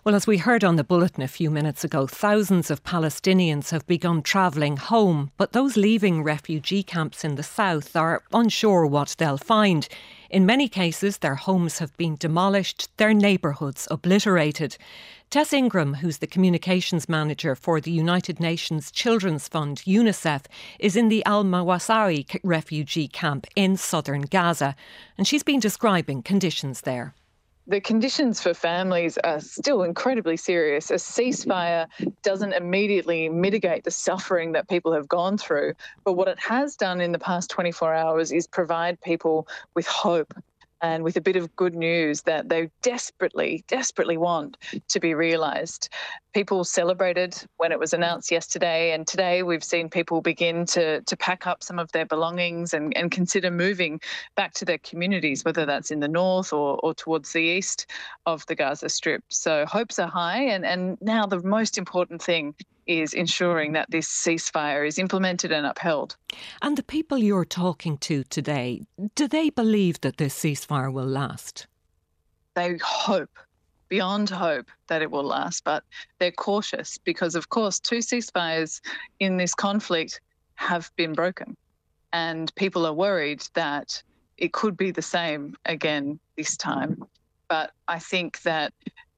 Well, as we heard on the bulletin a few minutes ago, thousands of Palestinians have begun travelling home, but those leaving refugee camps in the south are unsure what they'll find. In many cases, their homes have been demolished, their neighbourhoods obliterated. Tess Ingram, who's the communications manager for the United Nations Children's Fund, UNICEF, is in the Al-Mawasawi refugee camp in southern Gaza, and she's been describing conditions there. The conditions for families are still incredibly serious. A ceasefire doesn't immediately mitigate the suffering that people have gone through, but what it has done in the past 24 hours is provide people with hope and with a bit of good news that they desperately want to be realised. People celebrated when it was announced yesterday, and today we've seen people begin to pack up some of their belongings and consider moving back to their communities, whether that's in the north or towards the east of the Gaza Strip. So hopes are high, and now the most important thing is ensuring that this ceasefire is implemented and upheld. And the people you're talking to today, do they believe that this ceasefire will last? They hope, beyond hope, that it will last, but they're cautious because, of course, 2 ceasefires in this conflict have been broken, and people are worried that it could be the same again this time. But I think that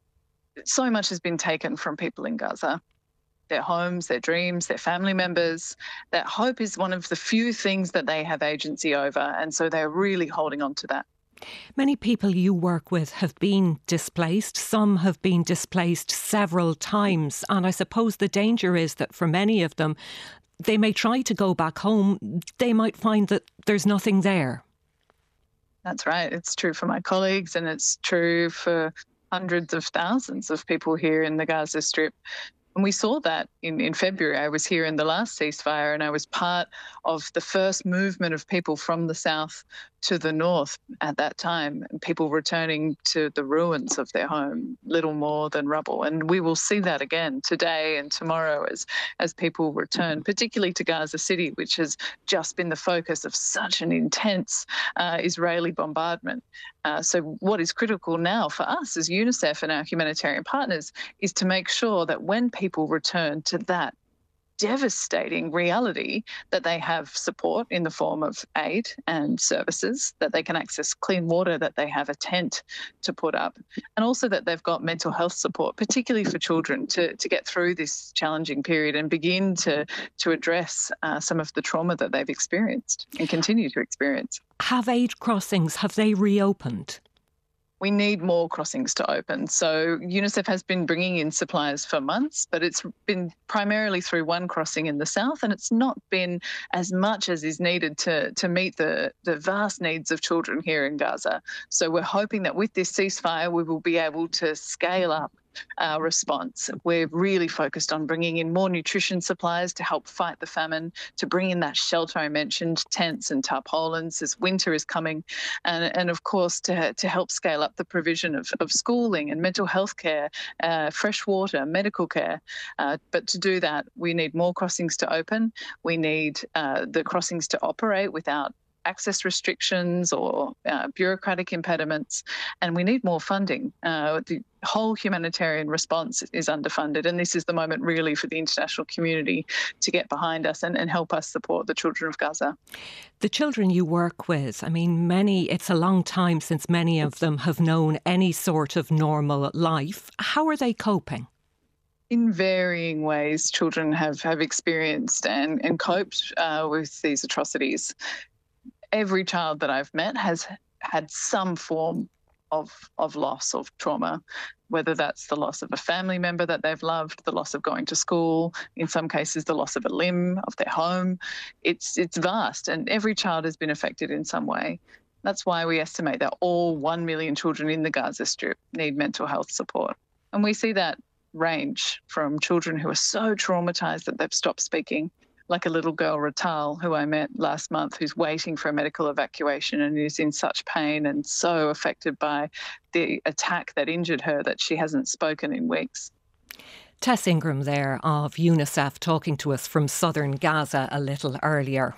so much has been taken from people in Gaza. Their homes, their dreams, their family members. That hope is one of the few things that they have agency over, and so they're really holding on to that. Many people you work with have been displaced. Some have been displaced several times, and I suppose the danger is that for many of them, they may try to go back home. They might find that there's nothing there. That's right. It's true for my colleagues, and it's true for hundreds of thousands of people here in the Gaza Strip. And we saw that in February. I was here in the last ceasefire, and I was part of the first movement of people from the south to the north at that time, and people returning to the ruins of their home, little more than rubble. And we will see that again today and tomorrow as people return, particularly to Gaza City, which has just been the focus of such an intense Israeli bombardment. So what is critical now for us as UNICEF and our humanitarian partners is to make sure that when people return to that devastating reality, that they have support in the form of aid and services, that they can access clean water, that they have a tent to put up, and also that they've got mental health support, particularly for children, to get through this challenging period and begin to address some of the trauma that they've experienced and continue to experience. Have aid crossings, have they reopened? We need more crossings to open. So UNICEF has been bringing in supplies for months, but it's been primarily through one crossing in the south, and it's not been as much as is needed to meet the vast needs of children here in Gaza. So we're hoping that with this ceasefire, we will be able to scale up our response. We're really focused on bringing in more nutrition supplies to help fight the famine, to bring in that shelter I mentioned, tents and tarpaulins as winter is coming, and of course to help scale up the provision of schooling and mental health care, fresh water, medical care. But to do that, we need more crossings to open. We need the crossings to operate without access restrictions or bureaucratic impediments, and we need more funding. The whole humanitarian response is underfunded, and this is the moment really for the international community to get behind us and help us support the children of Gaza. The children you work with, I mean, it's a long time since many of them have known any sort of normal life. How are they coping? In varying ways, children have experienced and coped with these atrocities. Every child that I've met has had some form of loss, of trauma, whether that's the loss of a family member that they've loved, the loss of going to school, in some cases the loss of a limb, of their home. It's vast, and every child has been affected in some way. That's why we estimate that all 1 million children in the Gaza Strip need mental health support. And we see that range from children who are so traumatised that they've stopped speaking, like a little girl, Ratal, who I met last month, who's waiting for a medical evacuation and is in such pain and so affected by the attack that injured her that she hasn't spoken in weeks. Tess Ingram there of UNICEF talking to us from southern Gaza a little earlier.